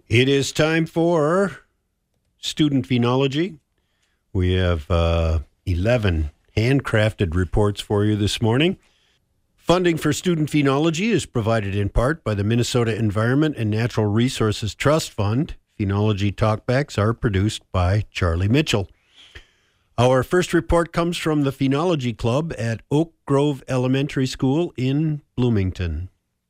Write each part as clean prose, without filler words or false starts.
It is time for Student Phenology. We have 11 handcrafted reports for you this morning. Funding for Student Phenology is provided in part by the Minnesota Environment and Natural Resources Trust Fund. Phenology Talkbacks are produced by Charlie Mitchell. Our first report comes from the Phenology Club at Oak Grove Elementary School in Bloomington.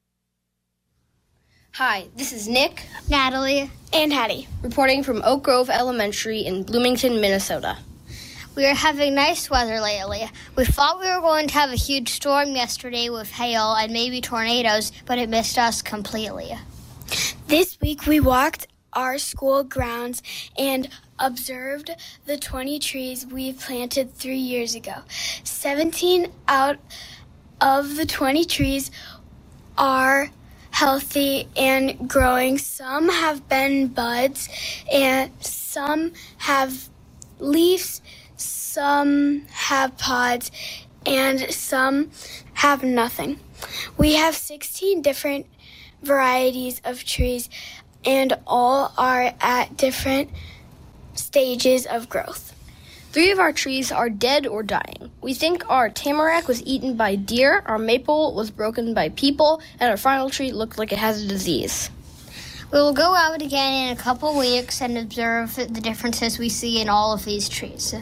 Hi, this is Nick, Natalie, and Hattie, reporting from Oak Grove Elementary in Bloomington, Minnesota. We are having nice weather lately. We thought we were going to have a huge storm yesterday with hail and maybe tornadoes, but it missed us completely. This week we walked our school grounds and observed the 20 trees we planted 3 years ago. 17 out of the 20 trees are healthy and growing. Some have been buds and some have leaves, some have pods, and some have nothing. We have 16 different varieties of trees and all are at different stages of growth. 3 of our trees are dead or dying. We think our tamarack was eaten by deer, our maple was broken by people, and our final tree looked like it has a disease. We will go out again in a couple weeks and observe the differences we see in all of these trees.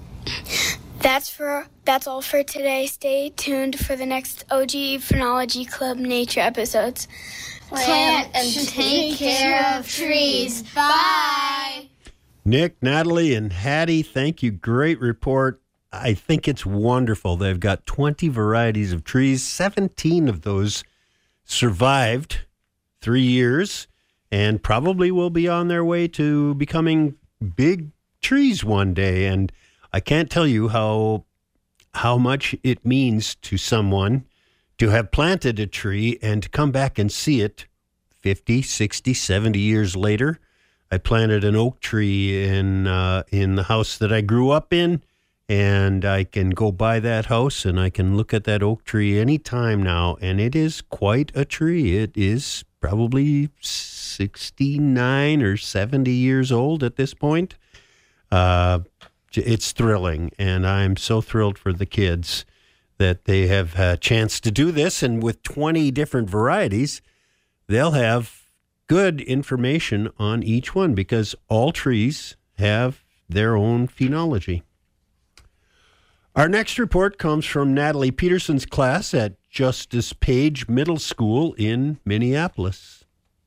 That's all for today. Stay tuned for the next OG Phenology Club nature episodes. Plant and take care of trees. Bye! Nick, Natalie, and Hattie, thank you. Great report. I think it's wonderful. They've got 20 varieties of trees. 17 of those survived 3 years and probably will be on their way to becoming big trees one day. And I can't tell you how much it means to someone to have planted a tree and to come back and see it 50, 60, 70 years later. I planted an oak tree in the house that I grew up in, and I can go by that house and I can look at that oak tree anytime now, and it is quite a tree. It is probably 69 or 70 years old at this point. It's thrilling, and I'm so thrilled for the kids that they have a chance to do this, and with 20 different varieties, they'll have good information on each one because all trees have their own phenology. Our next report comes from Natalie Peterson's class at Justice Page Middle School in Minneapolis.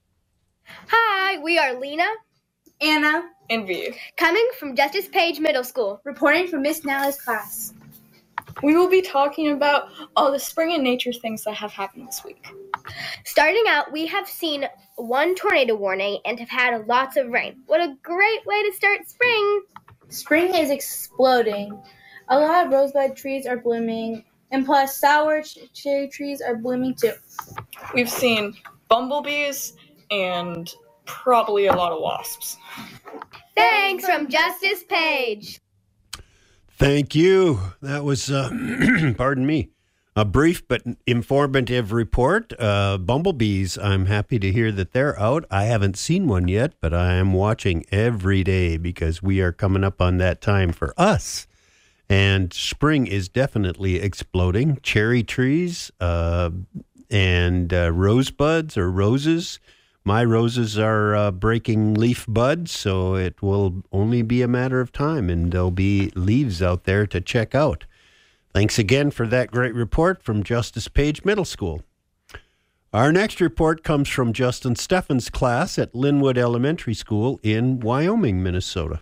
Hi, we are Lena, Anna, and Vee, coming from Justice Page Middle School, reporting from Miss Natalie's class. We will be talking about all the spring and nature things that have happened this week. Starting out, we have seen 1 tornado warning and have had lots of rain. What a great way to start spring! Spring is exploding. A lot of rosebud trees are blooming, and plus sour cherry trees are blooming too. We've seen bumblebees and probably a lot of wasps. Thanks from Justice Page. Thank you. That was, pardon me, a brief but informative report. Bumblebees, I'm happy to hear that they're out. I haven't seen one yet, but I am watching every day because we are coming up on that time for us. And spring is definitely exploding. Cherry trees and rosebuds or roses. My roses are breaking leaf buds, so it will only be a matter of time, and there'll be leaves out there to check out. Thanks again for that great report from Justice Page Middle School. Our next report comes from Justin Steffen's class at Linwood Elementary School in Wyoming, Minnesota.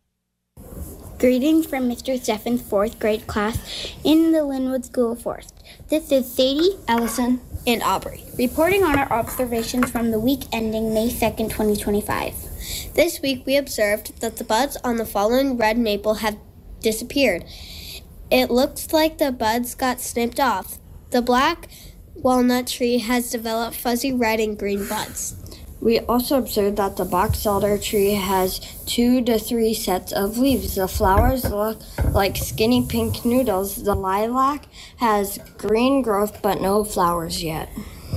Greetings from Mr. Steffen's 4th grade class in the Linwood School Forest. This is Sadie, Allison, and Aubrey, reporting on our observations from the week ending May 2nd, 2025. This week we observed that the buds on the fallen red maple have disappeared. It looks like the buds got snipped off. The black walnut tree has developed fuzzy red and green buds. We also observed that the box elder tree has 2 to 3 sets of leaves. The flowers look like skinny pink noodles. The lilac has green growth but no flowers yet.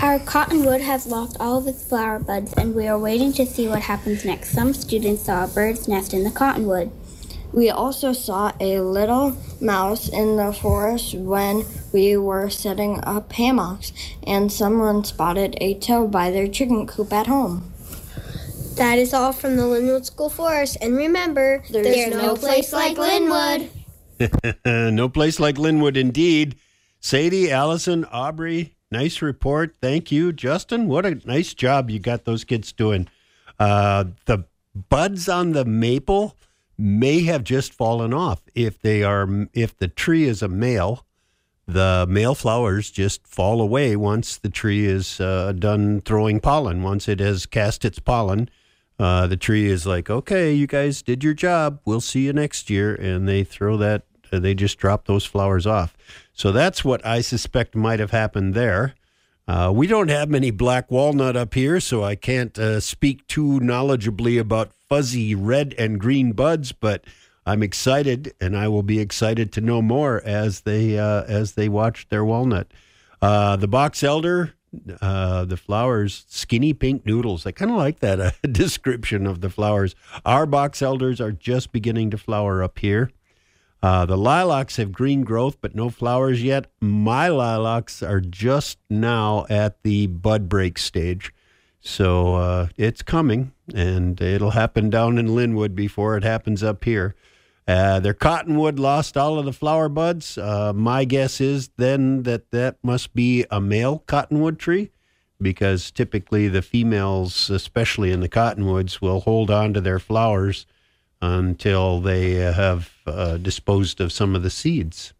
Our cottonwood has lost all of its flower buds, and we are waiting to see what happens next. Some students saw a bird's nest in the cottonwood. We also saw a little mouse in the forest when we were setting up hammocks, and someone spotted a toad by their chicken coop at home. That is all from the Linwood School Forest. And remember, there's no place like Linwood. No place like Linwood, indeed. Sadie, Allison, Aubrey, nice report. Thank you. Justin, what a nice job you got those kids doing. The buds on the maple may have just fallen off. If the tree is a male, the male flowers just fall away once the tree is done throwing pollen. Once it has cast its pollen, the tree is like, okay, you guys did your job. We'll see you next year. And they throw that, they just drop those flowers off. So that's what I suspect might have happened there. We don't have many black walnut up here, so I can't speak too knowledgeably about fuzzy red and green buds, but I'm excited, and I will be excited to know more as they watch their walnut. The box elder, the flowers, skinny pink noodles. I kind of like that description of the flowers. Our box elders are just beginning to flower up here. The lilacs have green growth, but no flowers yet. My lilacs are just now at the bud break stage. So it's coming, and it'll happen down in Linwood before it happens up here. Their cottonwood lost all of the flower buds. My guess is then that must be a male cottonwood tree, because typically the females, especially in the cottonwoods, will hold on to their flowers until they have disposed of some of the seeds.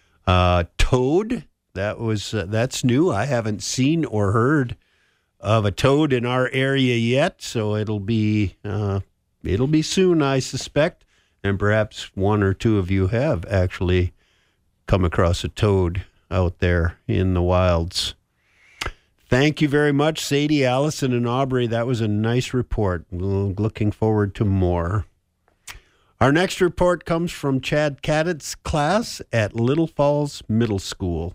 Toad, that's new. I haven't seen or heard of a toad in our area yet, so it'll be soon, I suspect, and perhaps one or two of you have actually come across a toad out there in the wilds. Thank you very much, Sadie, Allison, and Aubrey. That was a nice report. Looking forward to more. Our next report comes from Chad Caddett's class at Little Falls Middle School.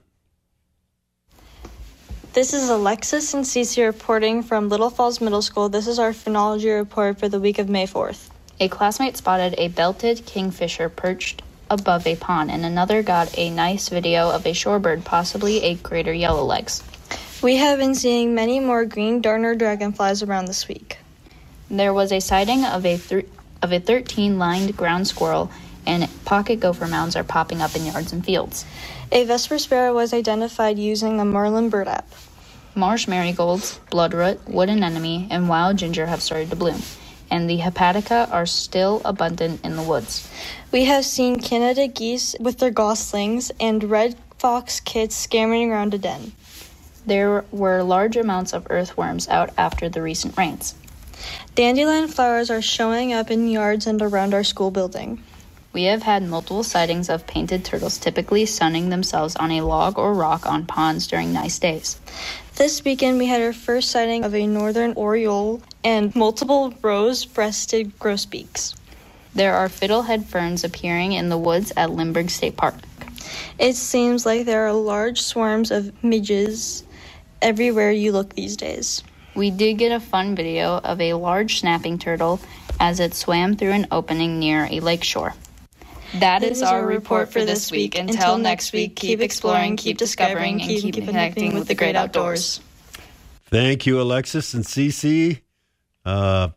This is Alexis and Cece reporting from Little Falls Middle School. This is our phenology report for the week of May 4th. A classmate spotted a belted kingfisher perched above a pond, and another got a nice video of a shorebird, possibly a greater yellowlegs. We have been seeing many more green darner dragonflies around this week. There was a sighting of a 13-lined ground squirrel, and pocket gopher mounds are popping up in yards and fields. A Vesper sparrow was identified using the Marlin Bird app. Marsh marigolds, bloodroot, wood anemone, and wild ginger have started to bloom, and the hepatica are still abundant in the woods. We have seen Canada geese with their goslings and red fox kits scampering around a den. There were large amounts of earthworms out after the recent rains. Dandelion flowers are showing up in yards and around our school building. We have had multiple sightings of painted turtles, typically sunning themselves on a log or rock on ponds during nice days. This weekend, we had our first sighting of a northern oriole and multiple rose-breasted grosbeaks. There are fiddlehead ferns appearing in the woods at Lindbergh State Park. It seems like there are large swarms of midges everywhere you look these days. We did get a fun video of a large snapping turtle as it swam through an opening near a lakeshore. That is our report for this week. Until next week, keep exploring, keep discovering, and keep connecting with the great outdoors. Thank you, Alexis and Cece. Mr.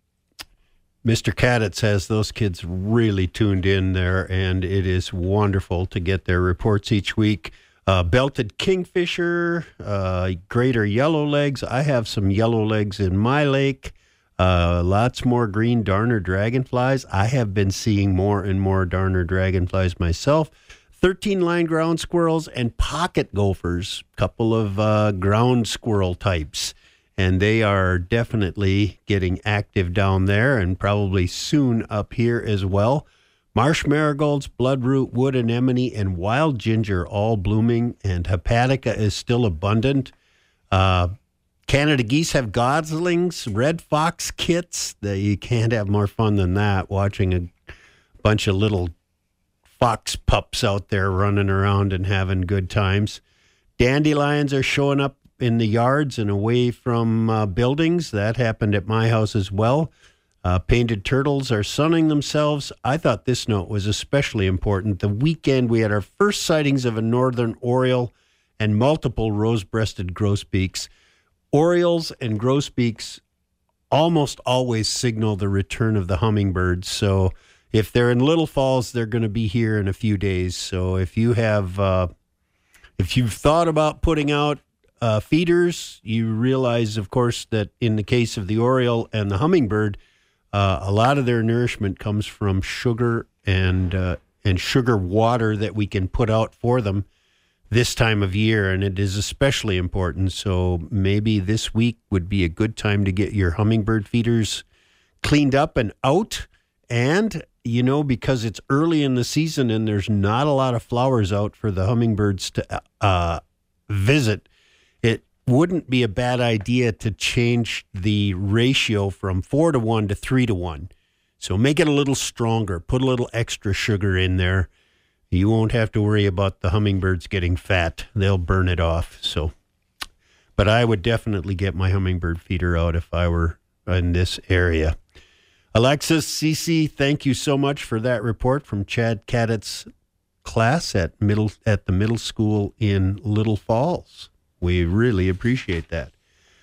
Cadets has those kids really tuned in there, and it is wonderful to get their reports each week. Belted kingfisher, greater yellowlegs. I have some yellowlegs in my lake. Lots more green darner dragonflies. I have been seeing more and more darner dragonflies myself. 13-line ground squirrels and pocket gophers, couple of ground squirrel types. And they are definitely getting active down there and probably soon up here as well. Marsh marigolds, bloodroot, wood anemone, and wild ginger all blooming, and hepatica is still abundant. Canada geese have goslings, red fox kits. You can't have more fun than that, watching a bunch of little fox pups out there running around and having good times. Dandelions are showing up in the yards and away from buildings. That happened at my house as well. Painted turtles are sunning themselves. I thought this note was especially important. The weekend we had our first sightings of a northern oriole and multiple rose-breasted grosbeaks. Orioles and grosbeaks almost always signal the return of the hummingbirds. So if they're in Little Falls, they're going to be here in a few days. So if you've thought about putting out feeders, you realize, of course, that in the case of the oriole and the hummingbird, a lot of their nourishment comes from sugar and sugar water that we can put out for them this time of year, and it is especially important. So maybe this week would be a good time to get your hummingbird feeders cleaned up and out. And, because it's early in the season and there's not a lot of flowers out for the hummingbirds to visit, it wouldn't be a bad idea to change the ratio from 4-to-1 to 3-to-1. So make it a little stronger. Put a little extra sugar in there. You won't have to worry about the hummingbirds getting fat. They'll burn it off. But I would definitely get my hummingbird feeder out if I were in this area. Alexis, Cece, thank you so much for that report from Chad Caddett's class at the middle school in Little Falls. We really appreciate that.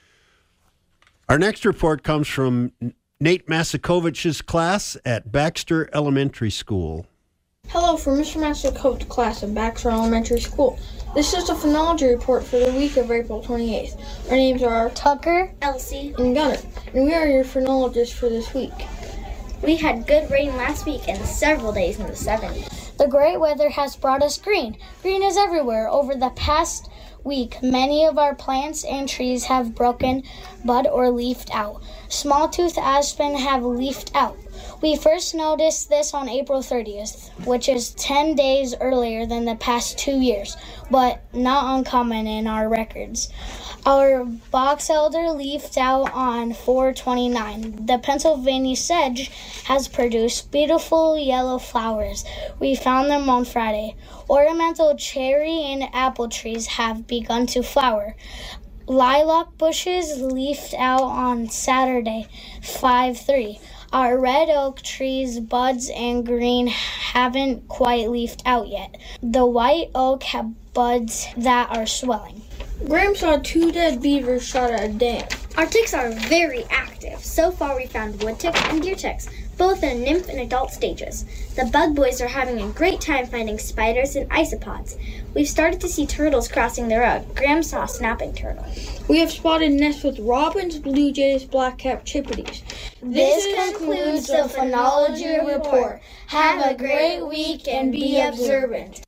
Our next report comes from Nate Masakovich's class at Baxter Elementary School. Hello from Mr. Masakovich's class at Baxter Elementary School. This is a phenology report for the week of April 28th. Our names are Tucker, Elsie, and Gunner, and we are your phenologists for this week. We had good rain last week and several days in the 70s. The great weather has brought us green. Green is everywhere. Over the past week, many of our plants and trees have broken bud or leafed out. Small-toothed aspen have leafed out. We first noticed this on April 30th, which is 10 days earlier than the past 2 years, but not uncommon in our records. Our box elder leafed out on 4/29. The Pennsylvania sedge has produced beautiful yellow flowers. We found them on Friday. Ornamental cherry and apple trees have begun to flower. Lilac bushes leafed out on Saturday, 5/3. Our red oak trees, buds and green, haven't quite leafed out yet. The white oak have buds that are swelling. Graham saw 2 dead beavers shot at a dam. Our ticks are very active. So far we found wood ticks and deer ticks, both in nymph and adult stages. The bug boys are having a great time finding spiders and isopods. We've started to see turtles crossing the road. Graham saw a snapping turtle. We have spotted nests with robins, blue jays, black-capped chippities. This concludes the phenology report. Have a great week and be observant.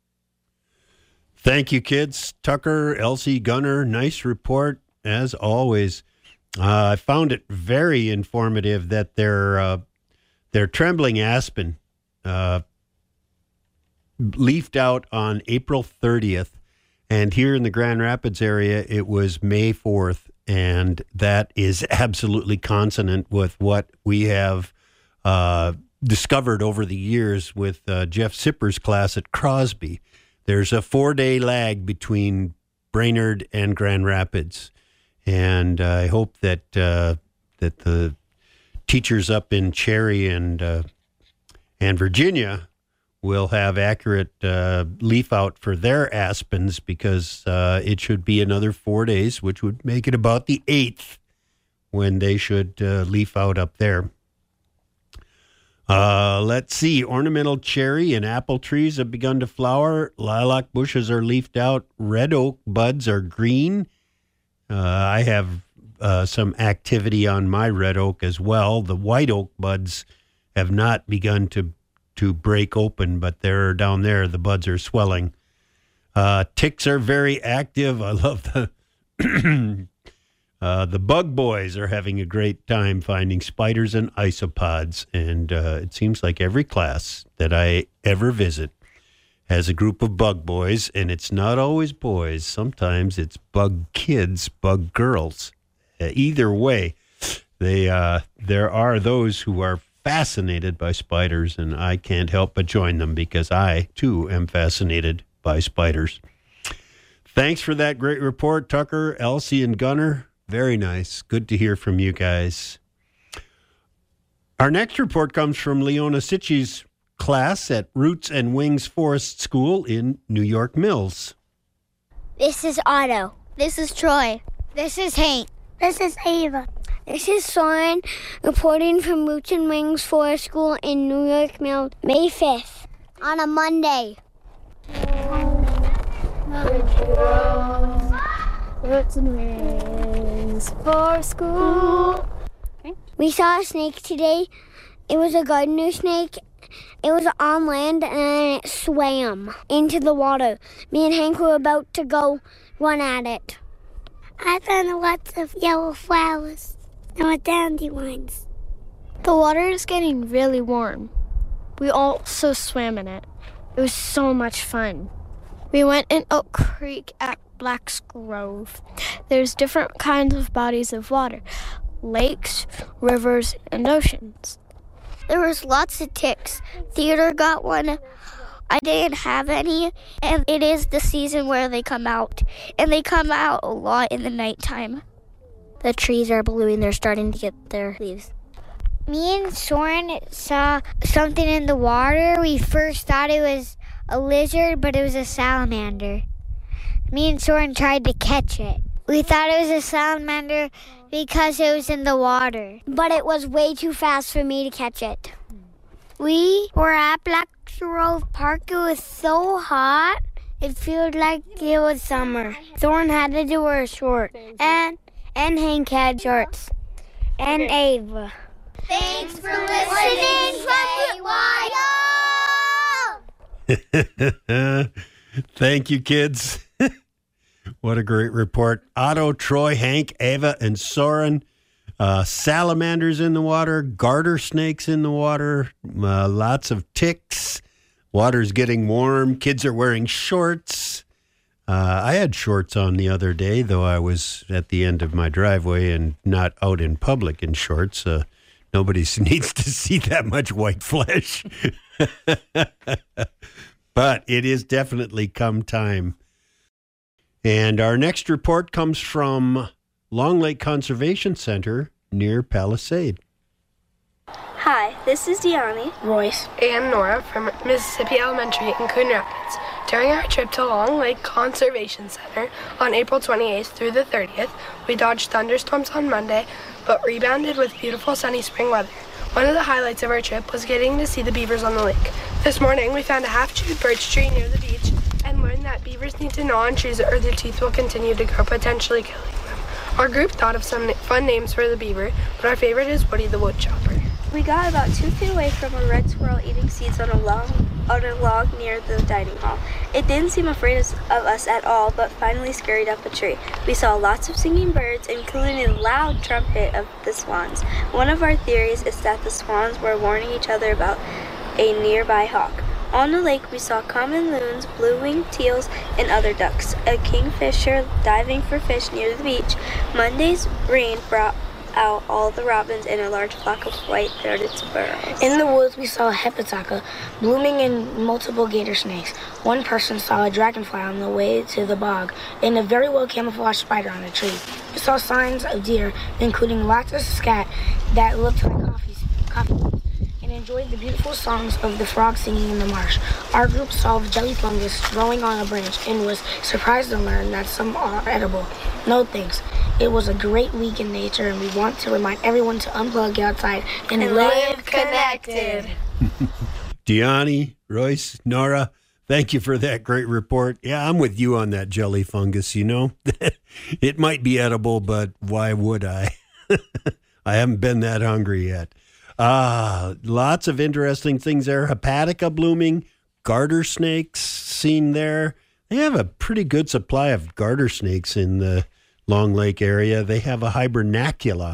Thank you, kids. Tucker, Elsie, Gunner, nice report, as always. I found it very informative that their trembling aspen leafed out on April 30th, and here in the Grand Rapids area, it was May 4th, and that is absolutely consonant with what we have discovered over the years with Jeff Sipper's class at Crosby. There's a 4-day lag between Brainerd and Grand Rapids, and I hope that that the teachers up in Cherry and Virginia will have accurate leaf out for their aspens, because it should be another 4 days, which would make it about the 8th when they should leaf out up there. Let's see. Ornamental cherry and apple trees have begun to flower. Lilac bushes are leafed out. Red oak buds are green. I have some activity on my red oak as well. The white oak buds have not begun to break open, but they're down there. The buds are swelling. Ticks are very active. I love the bug boys are having a great time finding spiders and isopods, and it seems like every class that I ever visit has a group of bug boys, and it's not always boys. Sometimes it's bug kids, bug girls. Either way, there are those who are fascinated by spiders, and I can't help but join them because I, too, am fascinated by spiders. Thanks for that great report, Tucker, Elsie, and Gunnar. Very nice. Good to hear from you guys. Our next report comes from Leona Sitchi's class at Roots and Wings Forest School in New York Mills. This is Otto. This is Troy. This is Hank. This is Ava. This is Soren, reporting from Roots and Wings Forest School in New York Mills, May 5th, on a Monday. Roots and Wings Forest School. We saw a snake today. It was a gardener snake. It was on land and it swam into the water. Me and Hank were about to go run at it. I found lots of yellow flowers and dandelions. The water is getting really warm. We also swam in it. It was so much fun. We went in Oak Creek at Black's Grove. There's different kinds of bodies of water, lakes, rivers, and oceans. There was lots of ticks. Theodore got one. I didn't have any, and it is the season where they come out. And they come out a lot in the nighttime. The trees are blooming. They're starting to get their leaves. Me and Soren saw something in the water. We first thought it was a lizard, but it was a salamander. Me and Soren tried to catch it. We thought it was a salamander because it was in the water, but it was way too fast for me to catch it. We were at Black Grove Park. It was so hot, it felt like it was summer. Thorn had to wear a short, and Hank had shorts, and Ava. Thanks for listening from Wild. Thank you, kids. What a great report. Otto, Troy, Hank, Ava, and Soren. Salamanders in the water, garter snakes in the water, lots of ticks. Water's getting warm. Kids are wearing shorts. I had shorts on the other day, though I was at the end of my driveway and not out in public in shorts. Nobody needs to see that much white flesh. But it is definitely come time. And our next report comes from Long Lake Conservation Center near Palisade. Hi, this is Deani, Royce, and Nora from Mississippi Elementary in Coon Rapids. During our trip to Long Lake Conservation Center on April 28th through the 30th, we dodged thunderstorms on Monday, but rebounded with beautiful sunny spring weather. One of the highlights of our trip was getting to see the beavers on the lake. This morning, we found a half-chewed birch tree near the beach and learned that beavers need to gnaw on trees or their teeth will continue to grow, potentially killing them. Our group thought of some fun names for the beaver, but our favorite is Woody the Woodchopper. We got about 2 feet away from a red squirrel eating seeds on a log near the dining hall. It didn't seem afraid of us at all, but finally scurried up a tree. We saw lots of singing birds, including a loud trumpet of the swans. One of our theories is that the swans were warning each other about a nearby hawk. On the lake, we saw common loons, blue-winged teals, and other ducks. A kingfisher diving for fish near the beach. Monday's rain brought out all the robins and a large flock of white-throated sparrows. In the woods, we saw a hepataka blooming in multiple gator snakes. One person saw a dragonfly on the way to the bog and a very well-camouflaged spider on a tree. We saw signs of deer, including lots of scat that looked like coffee leaves, and enjoyed the beautiful songs of the frogs singing in the marsh. Our group saw jelly fungus growing on a branch and was surprised to learn that some are edible. No thanks. It was a great week in nature, and we want to remind everyone to unplug, get outside, and live connected. Deani, Royce, Nora, thank you for that great report. Yeah, I'm with you on that jelly fungus, you know. It might be edible, but why would I? I haven't been that hungry yet. Lots of interesting things there. Hepatica blooming, garter snakes seen there. They have a pretty good supply of garter snakes in the Long Lake area. They have a hibernaculum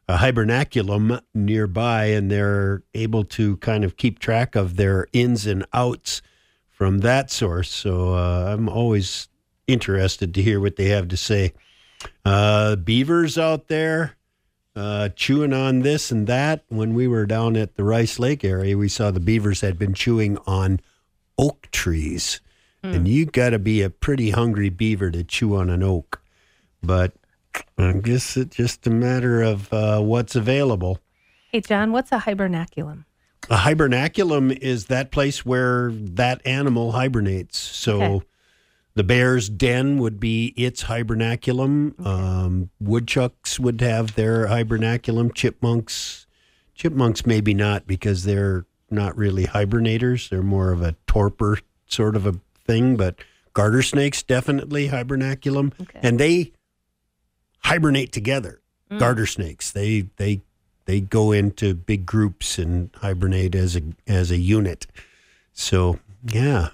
nearby, and they're able to kind of keep track of their ins and outs from that source. So I'm always interested to hear what they have to say. Beavers out there chewing on this and that. When we were down at the Rice Lake area, we saw the beavers had been chewing on oak trees. And you got to be a pretty hungry beaver to chew on an oak. But I guess it's just a matter of what's available. Hey, John, what's a hibernaculum? A hibernaculum is that place where that animal hibernates. So the bear's den would be its hibernaculum. Okay. Woodchucks would have their hibernaculum. Chipmunks maybe not, because they're not really hibernators. They're more of a torpor sort of a thing. But garter snakes, definitely hibernaculum. Okay. And they hibernate together. Garter snakes. They go into big groups and hibernate as a unit. So yeah,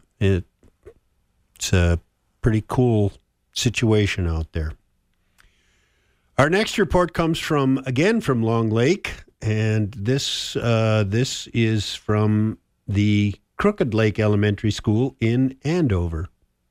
it's a pretty cool situation out there. Our next report comes from Long Lake, and this is from the Crooked Lake Elementary School in Andover.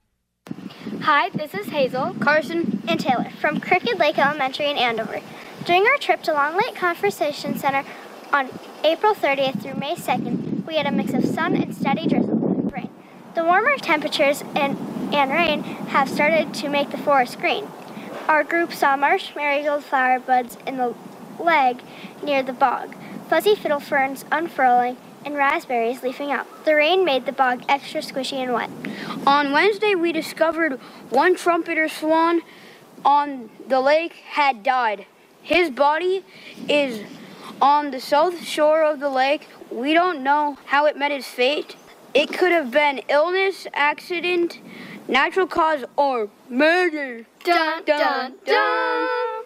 Hi, this is Hazel, Carson, and Taylor from Crooked Lake Elementary in Andover. During our trip to Long Lake Conservation Center on April 30th through May 2nd, we had a mix of sun and steady drizzle with rain. The warmer temperatures and rain have started to make the forest green. Our group saw marsh marigold flower buds in the leg near the bog, fuzzy fiddle ferns unfurling, and raspberries leafing out. The rain made the bog extra squishy and wet. On Wednesday, we discovered one trumpeter swan on the lake had died. His body is on the south shore of the lake. We don't know how it met his fate. It could have been illness, accident, natural cause, or murder. Dun, dun, dun.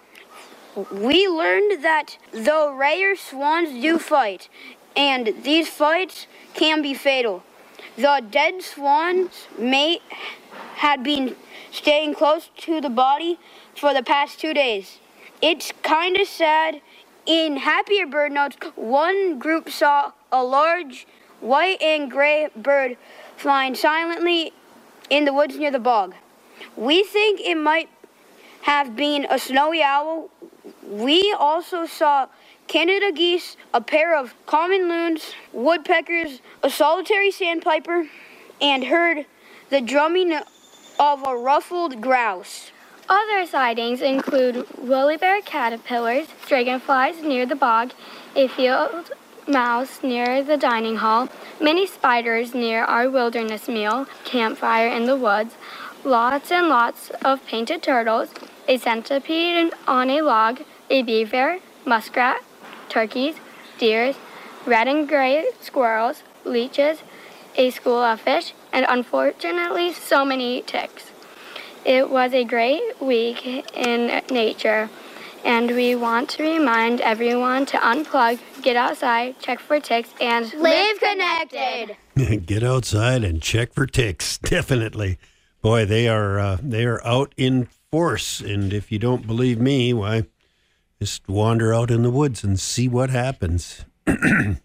We learned that though rare swans do fight, and these fights can be fatal. The dead swan's mate had been staying close to the body for the past 2 days. It's kind of sad. In happier bird notes, one group saw a large white and gray bird flying silently in the woods near the bog. We think it might have been a snowy owl. We also saw Canada geese, a pair of common loons, woodpeckers, a solitary sandpiper, and heard the drumming of a ruffled grouse. Other sightings include woolly bear caterpillars, dragonflies near the bog, a field mouse near the dining hall, many spiders near our wilderness meal campfire in the woods, lots and lots of painted turtles, a centipede on a log, a beaver, muskrat, turkeys, deers, red and gray squirrels, leeches, a school of fish, and unfortunately so many ticks. It was a great week in nature, and we want to remind everyone to unplug, get outside, check for ticks, and live connected. Get outside and check for ticks, definitely. Boy, they are out in force, and if you don't believe me, why, just wander out in the woods and see what happens. I'm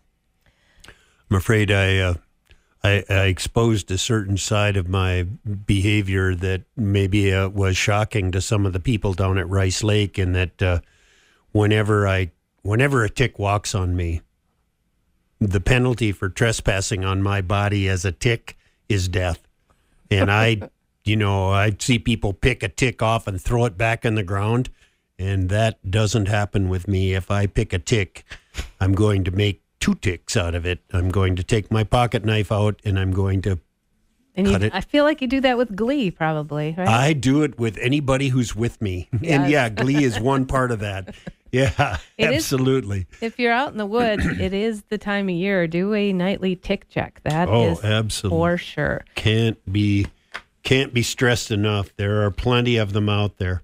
afraid I exposed a certain side of my behavior that maybe was shocking to some of the people down at Rice Lake, and that whenever a tick walks on me, the penalty for trespassing on my body as a tick is death. And I see people pick a tick off and throw it back in the ground, and that doesn't happen with me. If I pick a tick, I'm going to make 2 ticks out of it. I'm going to take my pocket knife out and I'm going to cut it. I feel like you do that with Glee, probably, right? I do it with anybody who's with me. Yes. And yeah, Glee is one part of that. Yeah, absolutely. If you're out in the woods, it is the time of year. Do a nightly tick check. That is absolutely for sure. Can't be stressed enough. There are plenty of them out there.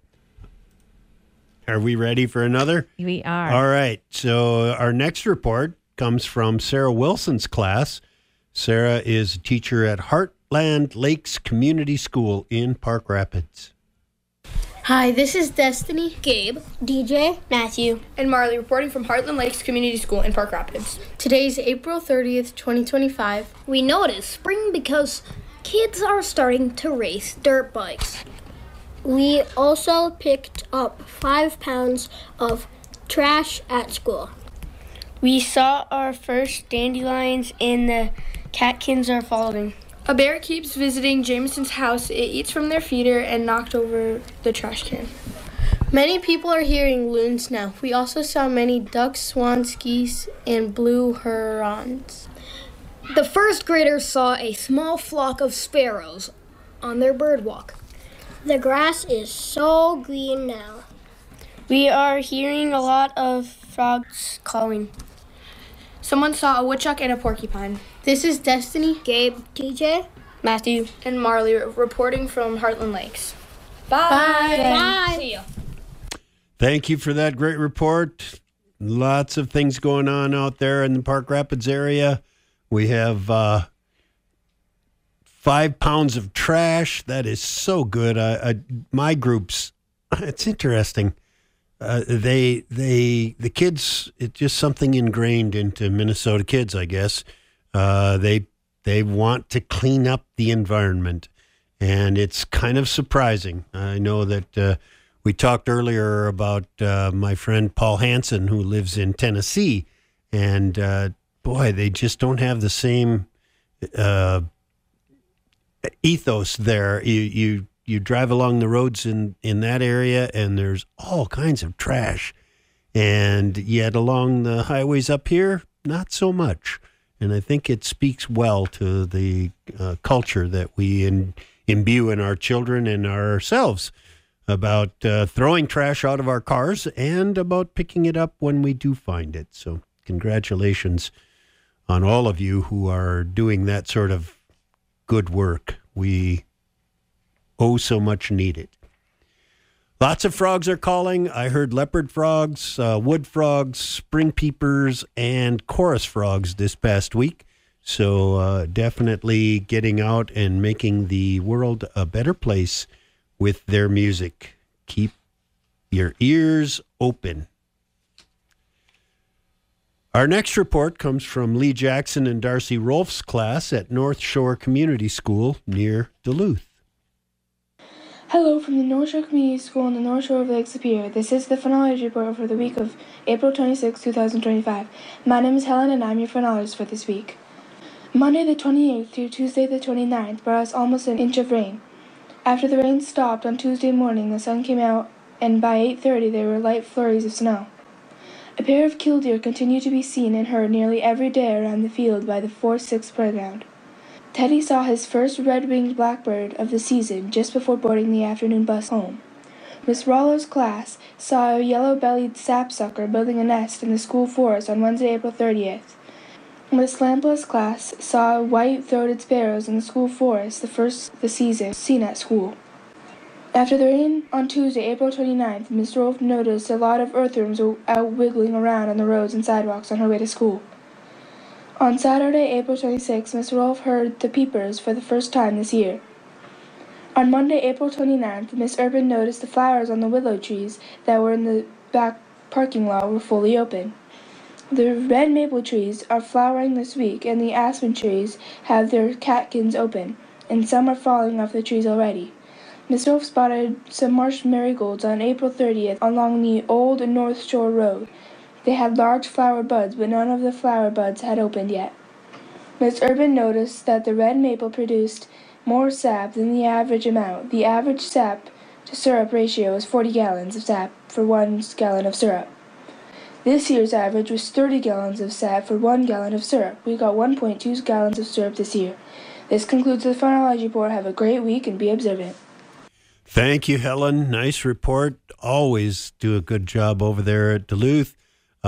Are we ready for another? We are. All right. So our next report comes from Sarah Wilson's class. Sarah is a teacher at Heartland Lakes Community School in Park Rapids. Hi, this is Destiny, Gabe, DJ, Matthew, and Marley reporting from Heartland Lakes Community School in Park Rapids. Today's April 30th, 2025. We know it is spring because kids are starting to race dirt bikes. We also picked up 5 pounds of trash at school. We saw our first dandelions and the catkins are falling. A bear keeps visiting Jameson's house. It eats from their feeder and knocked over the trash can. Many people are hearing loons now. We also saw many ducks, swans, geese, and blue herons. The first graders saw a small flock of sparrows on their bird walk. The grass is so green now. We are hearing a lot of frogs calling. Someone saw a woodchuck and a porcupine. This is Destiny, Gabe, TJ, Matthew, and Marley reporting from Heartland Lakes. Bye. Bye. See ya. Thank you for that great report. Lots of things going on out there in the Park Rapids area. We have 5 pounds of trash. That is so good. My groups, it's interesting. The kids, it's just something ingrained into Minnesota kids, I guess. They want to clean up the environment, and it's kind of surprising. I know that we talked earlier about my friend Paul Hansen, who lives in Tennessee, and boy, they just don't have the same ethos there. You drive along the roads in that area, and there's all kinds of trash, and yet along the highways up here, not so much. And I think it speaks well to the culture that we imbue in our children and ourselves about throwing trash out of our cars and about picking it up when we do find it. So congratulations on all of you who are doing that sort of good work. We so much need it. Lots of frogs are calling. I heard leopard frogs, wood frogs, spring peepers, and chorus frogs this past week. So definitely getting out and making the world a better place with their music. Keep your ears open. Our next report comes from Lee Jackson and Darcy Rolfe's class at North Shore Community School near Duluth. Hello from the North Shore Community School on the North Shore of Lake Superior. This is the phonology report for the week of April 26, 2025. My name is Helen and I'm your phonologist for this week. Monday the 28th through Tuesday the 29th brought us almost an inch of rain. After the rain stopped on Tuesday morning, the sun came out, and by 8:30 there were light flurries of snow. A pair of killdeer continue to be seen and heard nearly every day around the field by the 4-6 playground. Teddy saw his first red-winged blackbird of the season just before boarding the afternoon bus home. Miss Rollo's class saw a yellow-bellied sapsucker building a nest in the school forest on Wednesday, April 30th. Miss Lampla's class saw white-throated sparrows in the school forest, the first of the season seen at school. After the rain on Tuesday, April 29th, Miss Rolfe noticed a lot of earthworms out wiggling around on the roads and sidewalks on her way to school. On Saturday, April 26th, Miss Rolfe heard the peepers for the first time this year. On Monday, April 29th, Miss Urban noticed the flowers on the willow trees that were in the back parking lot were fully open. The red maple trees are flowering this week, and the aspen trees have their catkins open, and some are falling off the trees already. Miss Rolfe spotted some marsh marigolds on April 30th along the old North Shore Road. They had large flower buds, but none of the flower buds had opened yet. Miss Urban noticed that the red maple produced more sap than the average amount. The average sap to syrup ratio is 40 gallons of sap for 1 gallon of syrup. This year's average was 30 gallons of sap for 1 gallon of syrup. We got 1.2 gallons of syrup this year. This concludes the phonology report. Have a great week and be observant. Thank you, Helen. Nice report. Always do a good job over there at Duluth.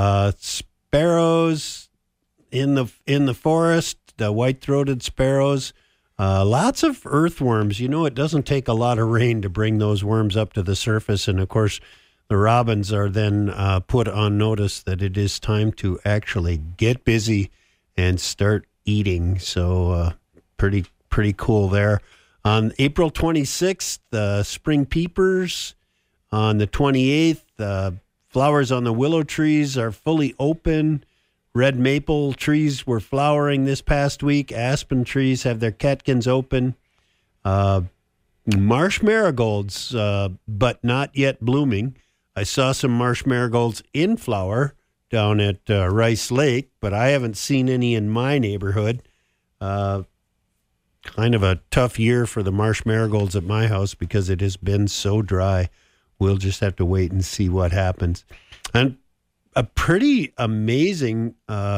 Sparrows in the forest, the white-throated sparrows. Lots of earthworms. You know, it doesn't take a lot of rain to bring those worms up to the surface. And, of course, the robins are then put on notice that it is time to actually get busy and start eating. So pretty cool there. On April 26th, spring peepers. On the 28th, flowers on the willow trees are fully open. Red maple trees were flowering this past week. Aspen trees have their catkins open. Marsh marigolds, but not yet blooming. I saw some marsh marigolds in flower down at Rice Lake, but I haven't seen any in my neighborhood. kind of a tough year for the marsh marigolds at my house because it has been so dry. We'll just have to wait and see what happens. And a pretty amazing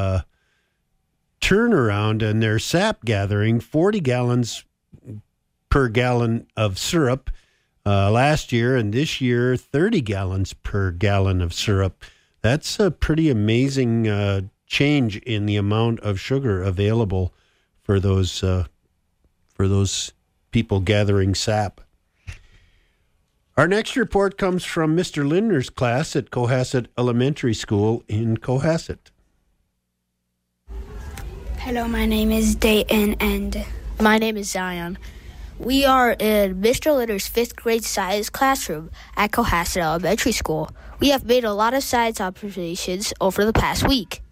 turnaround in their sap gathering, 40 gallons per gallon of syrup last year, and this year 30 gallons per gallon of syrup. That's a pretty amazing change in the amount of sugar available for those people gathering sap. Our next report comes from Mr. Lindner's class at Cohasset Elementary School in Cohasset. Hello, my name is Dayton and my name is Zion. We are in Mr. Lindner's 5th grade science classroom at Cohasset Elementary School. We have made a lot of science observations over the past week.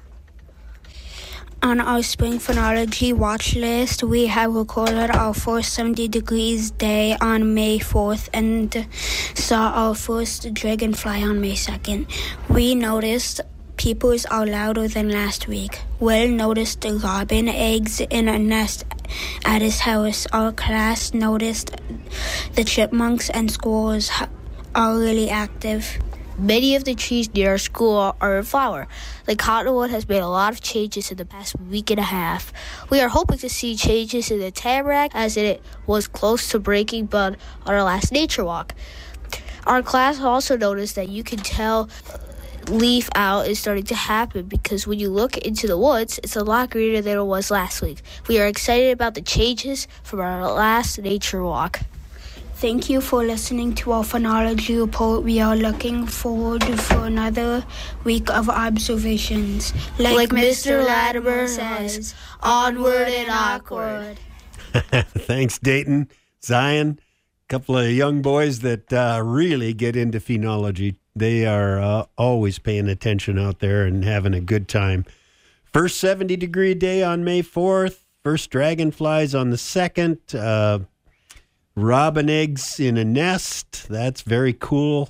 On our spring phenology watch list, we have recorded our first 70 degrees day on May 4th and saw our first dragonfly on May 2nd. We noticed peepers are louder than last week. Will noticed the robin eggs in a nest at his house. Our class noticed the chipmunks and squirrels are really active. Many of the trees near our school are in flower. The cottonwood has made a lot of changes in the past week and a half. We are hoping to see changes in the tamarack as it was close to breaking bud on our last nature walk. Our class also noticed that you can tell leaf out is starting to happen because when you look into the woods, it's a lot greener than it was last week. We are excited about the changes from our last nature walk. Thank you for listening to our phenology report. We are looking forward for another week of observations. Like Mr. Latimer says, onward and awkward. Thanks, Dayton. Zion, a couple of young boys that really get into phenology. They are always paying attention out there and having a good time. First 70-degree day on May 4th. First dragonflies on the 2nd. Robin eggs in a nest. That's very cool.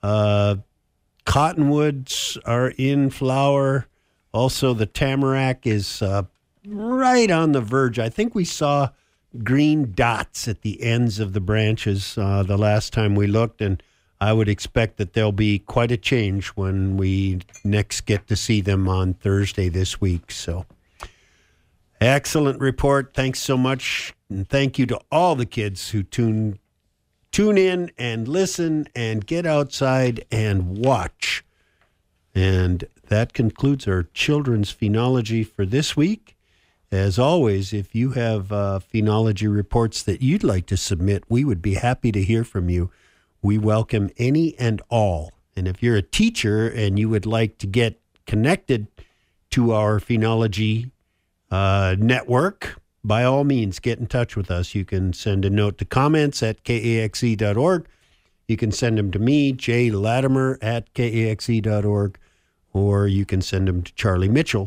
Cottonwoods are in flower. Also, the tamarack is right on the verge. I think we saw green dots at the ends of the branches the last time we looked, and I would expect that there'll be quite a change when we next get to see them on Thursday this week. So, excellent report. Thanks so much. And thank you to all the kids who tune in and listen and get outside and watch. And that concludes our children's phenology for this week. As always, if you have phenology reports that you'd like to submit, we would be happy to hear from you. We welcome any and all. And if you're a teacher and you would like to get connected to our phenology network, by all means, get in touch with us. You can send a note to comments@kaxe.org. You can send them to me, Jay Latimer, @kaxe.org, or you can send them to Charlie Mitchell,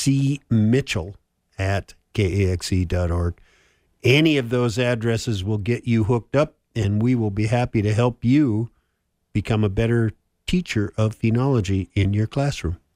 cmitchell@kaxe.org. Any of those addresses will get you hooked up, and we will be happy to help you become a better teacher of phenology in your classroom.